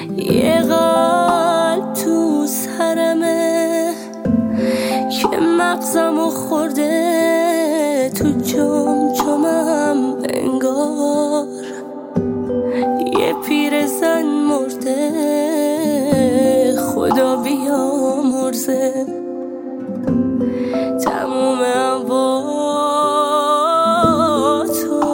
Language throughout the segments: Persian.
یه قلب تو سرمه که مغزمو خورده تو جمجمم انگار. یه پیرزن مرده خدا بیامرزه تمومم با تو.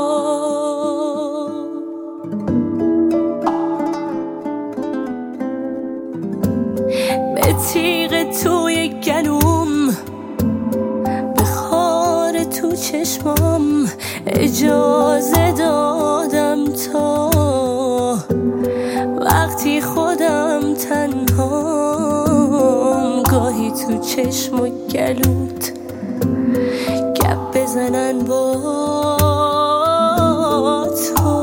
به تیغ توی گلوم، به خار تو چشمام اجازه دادم تا وقتی خودم تنهام گاهی تو چشم و گلوت گپ بزنن با تو.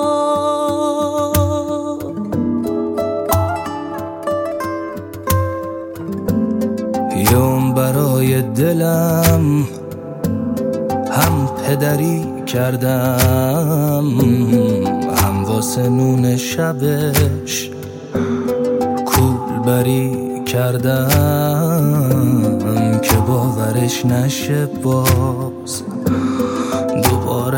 یوم برای دلم هم پدری کردم، هم واسه نون شبش کولبری کردم که باورش نشه باز دوباره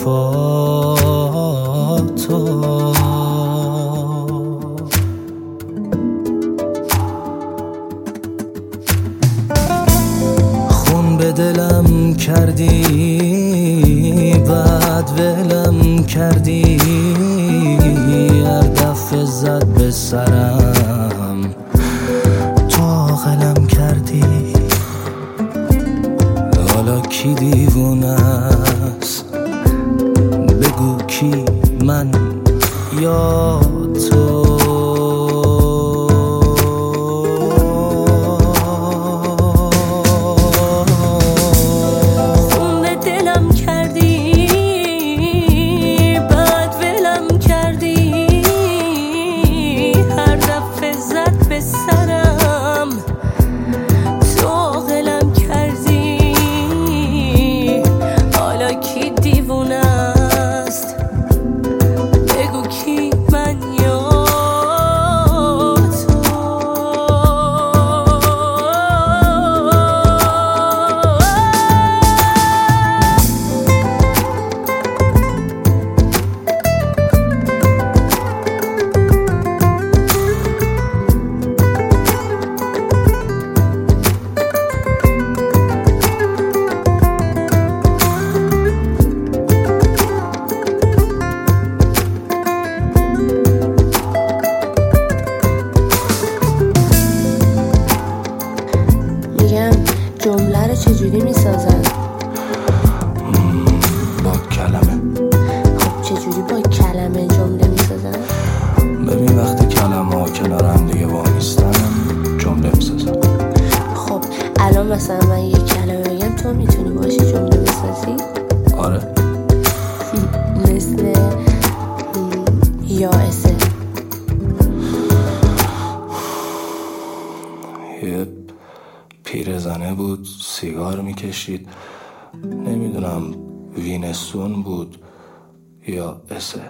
حرفاتو. خون به دلم کردی، بعد ولم کردی، هر دفعه زد به سرم تو عاقلم کردی. حالا کی دیوونه است؟ بگو کی، من یا تو؟ جمله رو چجوری میسازن؟ با کلمه. خب چجوری با کلمه جمله میسازن؟ ببین وقتی کلمه ها کنار هم دیگه وامیستن جمله میسازن. خب الان مثلا من یه کلمه بگم تو میتونی باشی جمله بسازی؟ آره. مثل یائسه. یه پیرزنه بود سیگار میکشید، نمیدونم وینستون بود یا اسه.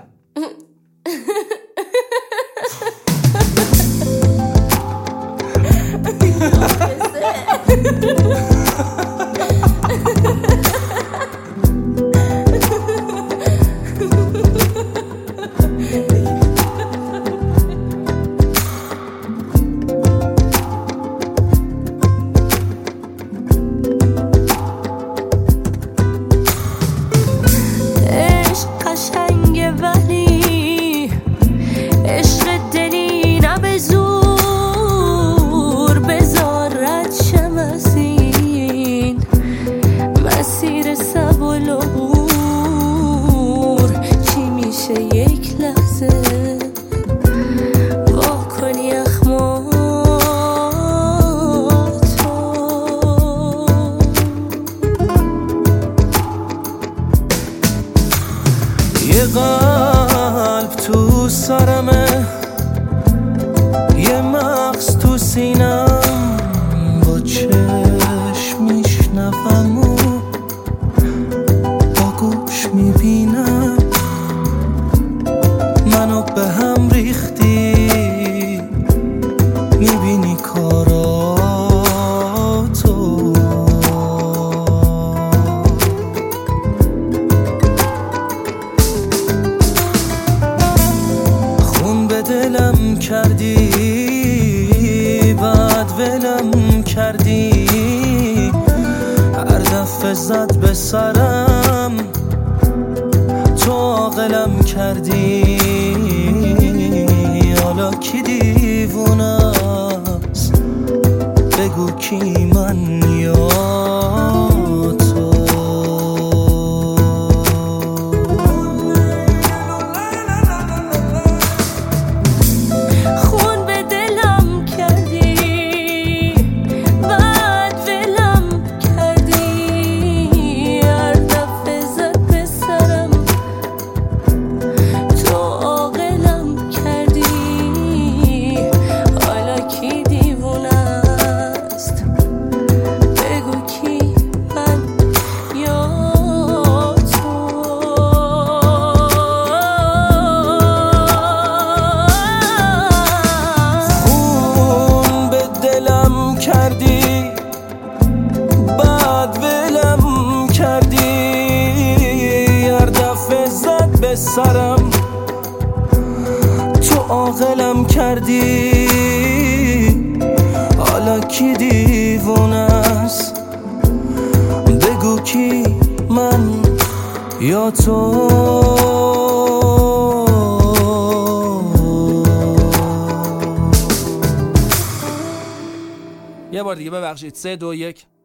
یه قلب تو سرمه، یه مغز تو سینم، با چشم میشنوم و با گوش میبینم منو به هم ریختی. کردی بعد ولم کردی هر دفعه زد به سرم تو عاقلم کردی حالا کی دیوونه است بگو کی من یا تو خون به دلم کردی بعد ولم کردی هر دفعه زد به سرم تو عاقلم کردی حالا کی دیوونه است بگو کی من یا تو خون به دلم کردی بعد ولم کردی هر دفعه زد به سرم تو عاقلم کردی حالا کی دیوونه است بگو کی من یا تو یه بار دیگه ببخشید 3 2 1